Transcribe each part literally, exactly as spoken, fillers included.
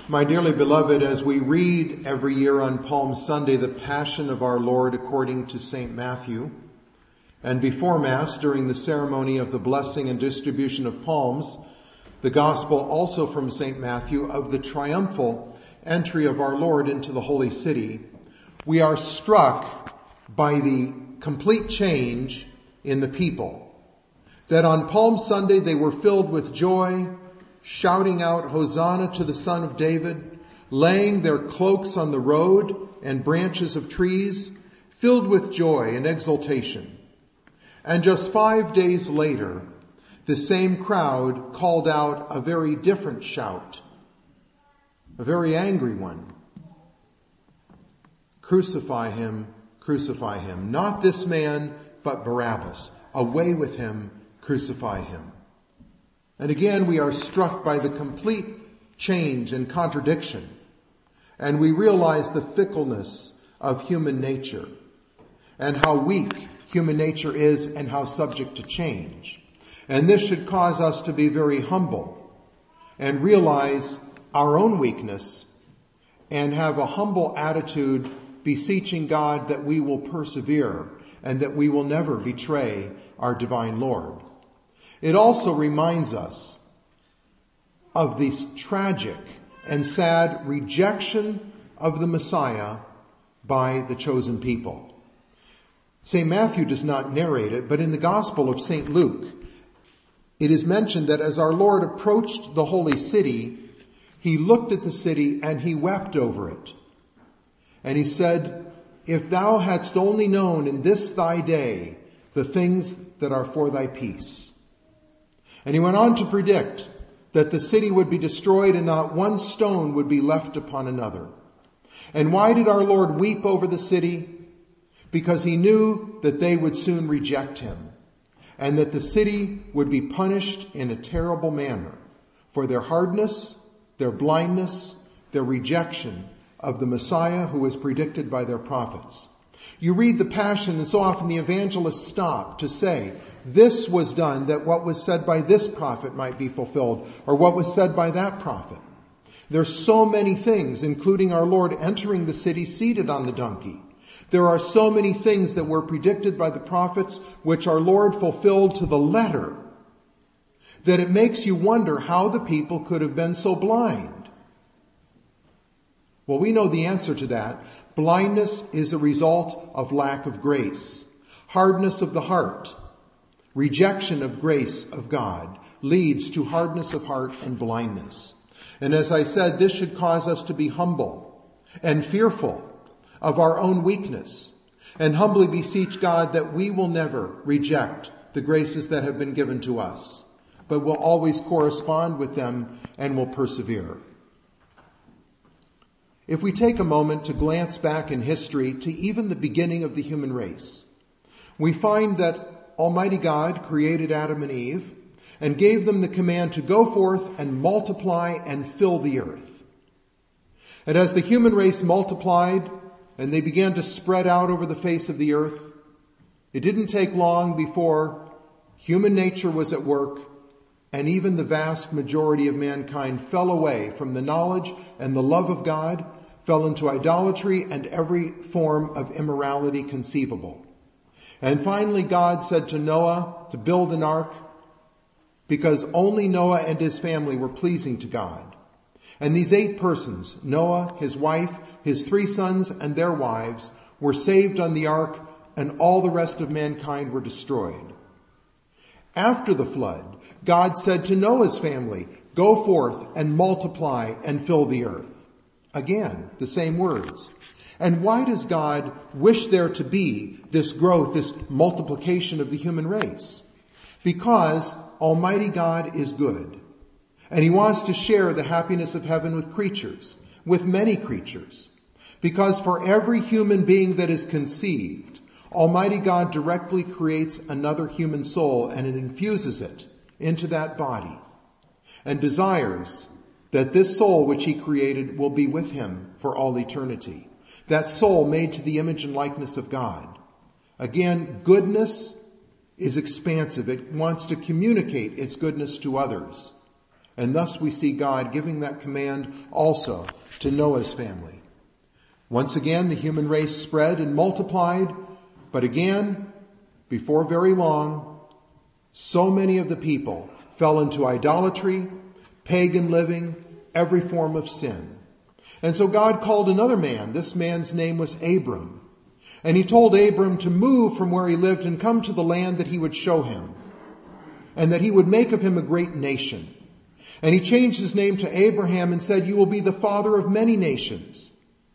My dearly beloved, as we read every year on Palm Sunday the Passion of our Lord according to Saint Matthew, and before Mass during the ceremony of the blessing and distribution of palms, the Gospel also from Saint Matthew of the triumphal entry of our Lord into the Holy City, we are struck by the complete change in the people. That on Palm Sunday they were filled with joy, shouting out, "Hosanna to the Son of David," laying their cloaks on the road and branches of trees, filled with joy and exultation. And just five days later, the same crowd called out a very different shout, a very angry one. "Crucify him, crucify him. Not this man, but Barabbas. Away with him, crucify him." And again, we are struck by the complete change and contradiction. And we realize the fickleness of human nature and how weak human nature is and how subject to change. And this should cause us to be very humble and realize our own weakness and have a humble attitude, beseeching God that we will persevere and that we will never betray our divine Lord. It also reminds us of this tragic and sad rejection of the Messiah by the chosen people. Saint Matthew does not narrate it, but in the Gospel of Saint Luke, it is mentioned that as our Lord approached the holy city, he looked at the city and he wept over it. And he said, "If thou hadst only known in this thy day the things that are for thy peace." And he went on to predict that the city would be destroyed and not one stone would be left upon another. And why did our Lord weep over the city? Because he knew that they would soon reject him and that the city would be punished in a terrible manner for their hardness, their blindness, their rejection of the Messiah who was predicted by their prophets. You read the Passion, and so often the evangelists stop to say, this was done that what was said by this prophet might be fulfilled, or what was said by that prophet. There's so many things, including our Lord entering the city seated on the donkey. There are so many things that were predicted by the prophets, which our Lord fulfilled to the letter, that it makes you wonder how the people could have been so blind. Well, we know the answer to that. Blindness is a result of lack of grace. Hardness of the heart, rejection of grace of God, leads to hardness of heart and blindness. And as I said, this should cause us to be humble and fearful of our own weakness, and humbly beseech God that we will never reject the graces that have been given to us, but will always correspond with them and will persevere. If we take a moment to glance back in history to even the beginning of the human race, we find that Almighty God created Adam and Eve and gave them the command to go forth and multiply and fill the earth. And as the human race multiplied and they began to spread out over the face of the earth, it didn't take long before human nature was at work, and even the vast majority of mankind fell away from the knowledge and the love of God, fell into idolatry and every form of immorality conceivable. And finally, God said to Noah to build an ark because only Noah and his family were pleasing to God. And these eight persons, Noah, his wife, his three sons, and their wives, were saved on the ark, and all the rest of mankind were destroyed. After the flood, God said to Noah's family, "Go forth and multiply and fill the earth." Again, the same words. And why does God wish there to be this growth, this multiplication of the human race? Because Almighty God is good, and he wants to share the happiness of heaven with creatures, with many creatures. Because for every human being that is conceived, Almighty God directly creates another human soul and it infuses it into that body and desires that this soul which he created will be with him for all eternity. That soul made to the image and likeness of God. Again, goodness is expansive. It wants to communicate its goodness to others. And thus we see God giving that command also to Noah's family. Once again, the human race spread and multiplied, but again, before very long, so many of the people fell into idolatry, pagan living, every form of sin. And so God called another man. This man's name was Abram. And he told Abram to move from where he lived and come to the land that he would show him, and that he would make of him a great nation. And he changed his name to Abraham and said, "You will be the father of many nations."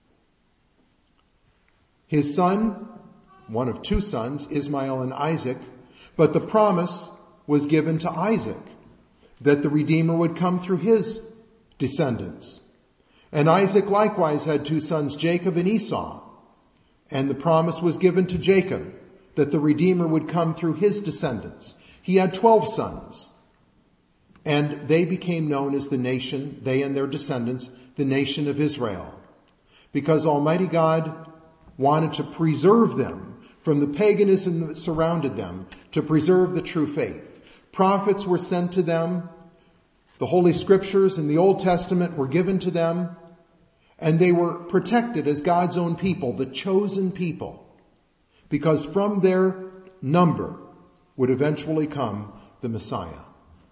His son, one of two sons, Ishmael and Isaac, but the promise was given to Isaac that the Redeemer would come through his descendants. And Isaac likewise had two sons, Jacob and Esau. And the promise was given to Jacob that the Redeemer would come through his descendants. He had twelve sons. And they became known as the nation, they and their descendants, the nation of Israel. Because Almighty God wanted to preserve them from the paganism that surrounded them, to preserve the true faith. Prophets were sent to them. The Holy Scriptures in the Old Testament were given to them. And they were protected as God's own people, the chosen people. Because from their number would eventually come the Messiah.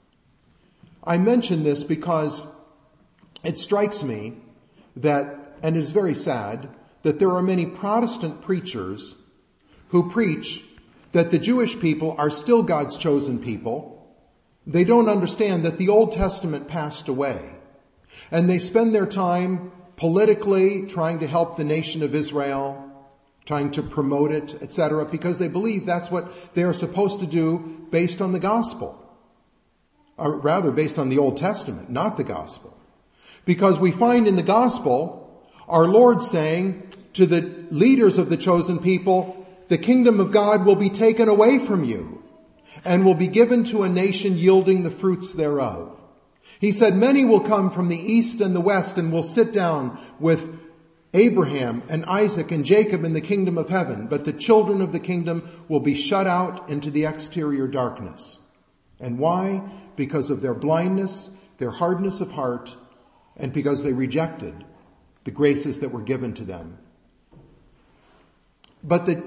I mention this because it strikes me that, and it is very sad, that there are many Protestant preachers who preach that the Jewish people are still God's chosen people. They don't understand that the Old Testament passed away. And they spend their time politically trying to help the nation of Israel, trying to promote it, et cetera, because they believe that's what they are supposed to do based on the gospel. Or rather, based on the Old Testament, not the gospel. Because we find in the gospel our Lord saying to the leaders of the chosen people, the kingdom of God will be taken away from you and will be given to a nation yielding the fruits thereof. He said, many will come from the east and the west and will sit down with Abraham and Isaac and Jacob in the kingdom of heaven, but the children of the kingdom will be shut out into the exterior darkness. And why? Because of their blindness, their hardness of heart, and because they rejected the graces that were given to them. But the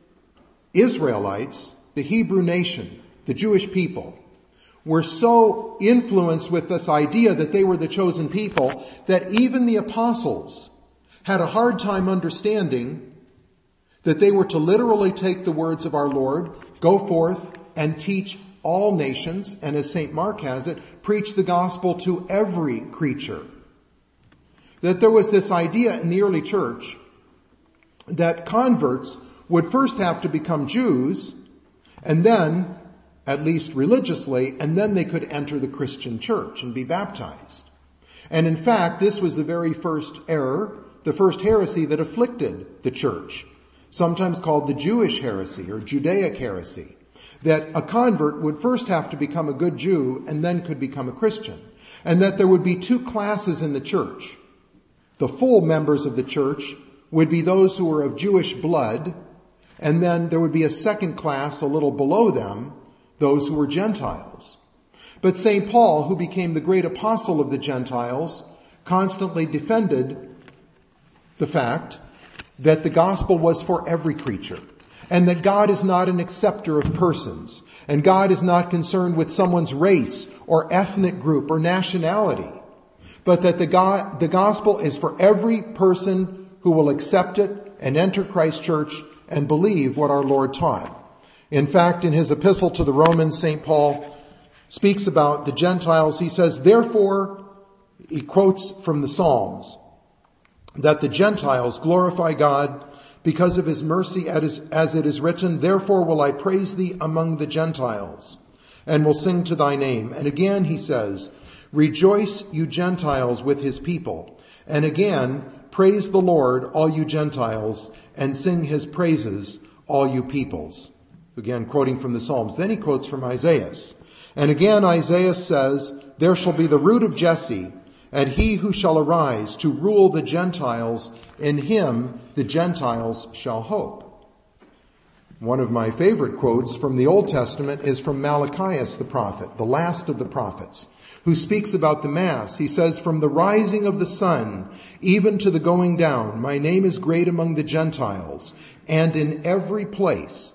Israelites, the Hebrew nation, the Jewish people, were so influenced with this idea that they were the chosen people that even the apostles had a hard time understanding that they were to literally take the words of our Lord, go forth and teach all nations, and as Saint Mark has it, preach the gospel to every creature. That there was this idea in the early church that converts would first have to become Jews, and then, at least religiously, and then they could enter the Christian church and be baptized. And in fact, this was the very first error, the first heresy that afflicted the church, sometimes called the Jewish heresy or Judaic heresy, that a convert would first have to become a good Jew and then could become a Christian, and that there would be two classes in the church. The full members of the church would be those who were of Jewish blood, and then there would be a second class a little below them, those who were Gentiles. But Saint Paul, who became the great apostle of the Gentiles, constantly defended the fact that the gospel was for every creature, and that God is not an acceptor of persons, and God is not concerned with someone's race or ethnic group or nationality, but that the, God, the gospel is for every person who will accept it and enter Christ's church and believe what our Lord taught. In fact, in his epistle to the Romans, Saint Paul speaks about the Gentiles. He says, therefore, he quotes from the Psalms, that the Gentiles glorify God because of his mercy, as it is written, therefore will I praise thee among the Gentiles, and will sing to thy name. And again he says, rejoice, you Gentiles, with his people. And again, praise the Lord, all you Gentiles, and sing his praises, all you peoples. Again, quoting from the Psalms. Then he quotes from Isaiah. And again, Isaiah says, there shall be the root of Jesse, and he who shall arise to rule the Gentiles, in him the Gentiles shall hope. One of my favorite quotes from the Old Testament is from Malachias the prophet, the last of the prophets, who speaks about the Mass. He says, "From the rising of the sun, even to the going down, my name is great among the Gentiles, and in every place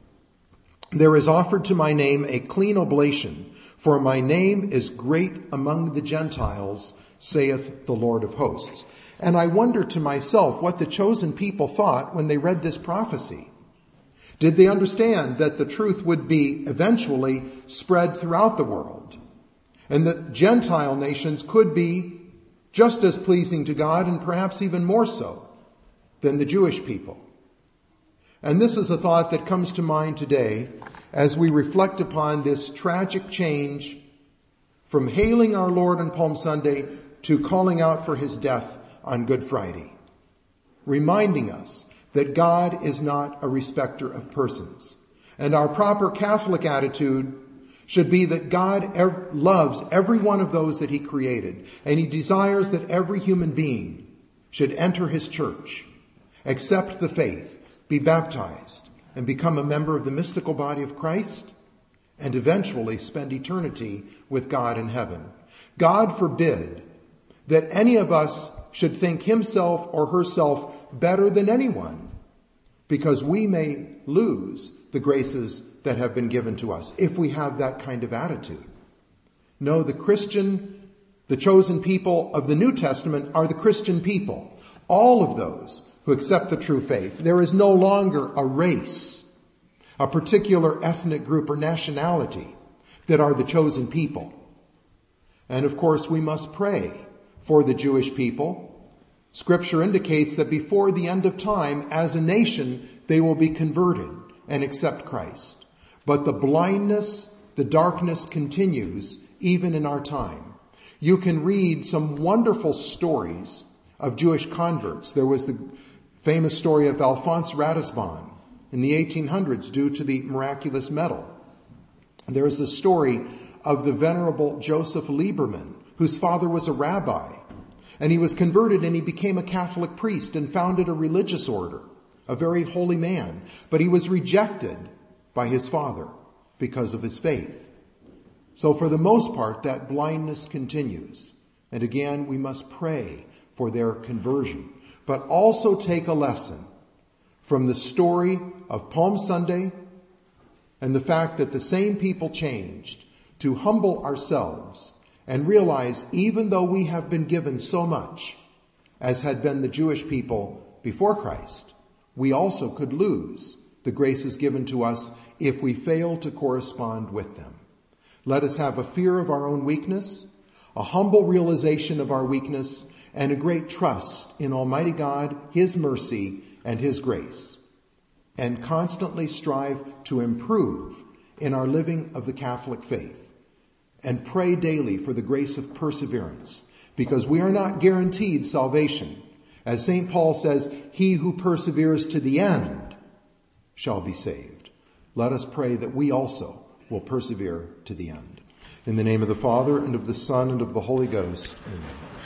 there is offered to my name a clean oblation, for my name is great among the Gentiles, saith the Lord of hosts." And I wonder to myself what the chosen people thought when they read this prophecy. Did they understand that the truth would be eventually spread throughout the world, and that Gentile nations could be just as pleasing to God, and perhaps even more so than the Jewish people? And this is a thought that comes to mind today as we reflect upon this tragic change from hailing our Lord on Palm Sunday to calling out for his death on Good Friday, reminding us that God is not a respecter of persons. And our proper Catholic attitude should be that God ev- loves every one of those that he created, and he desires that every human being should enter his church, accept the faith, be baptized, and become a member of the mystical body of Christ, and eventually spend eternity with God in heaven. God forbid that any of us should think himself or herself better than anyone, because we may lose the graces that have been given to us if we have that kind of attitude. No, the Christian, the chosen people of the New Testament are the Christian people, all of those who accept the true faith. There is no longer a race, a particular ethnic group or nationality that are the chosen people. And of course, we must pray for the Jewish people. Scripture indicates that before the end of time, as a nation, they will be converted and accept Christ. But the blindness, the darkness continues even in our time. You can read some wonderful stories of Jewish converts. There was the famous story of Alphonse Ratisbonne in the eighteen hundreds due to the miraculous medal. There is the story of the Venerable Joseph Lieberman, whose father was a rabbi, and he was converted and he became a Catholic priest and founded a religious order, a very holy man, but he was rejected by his father because of his faith. So for the most part, that blindness continues. And again, we must pray for their conversion, but also take a lesson from the story of Palm Sunday and the fact that the same people changed to humble ourselves and realize, even though we have been given so much, as had been the Jewish people before Christ, we also could lose the graces given to us if we fail to correspond with them. Let us have a fear of our own weakness, a humble realization of our weakness, and a great trust in Almighty God, his mercy, and his grace, and constantly strive to improve in our living of the Catholic faith. And pray daily for the grace of perseverance, because we are not guaranteed salvation. As Saint Paul says, he who perseveres to the end shall be saved. Let us pray that we also will persevere to the end. In the name of the Father, and of the Son, and of the Holy Ghost. Amen.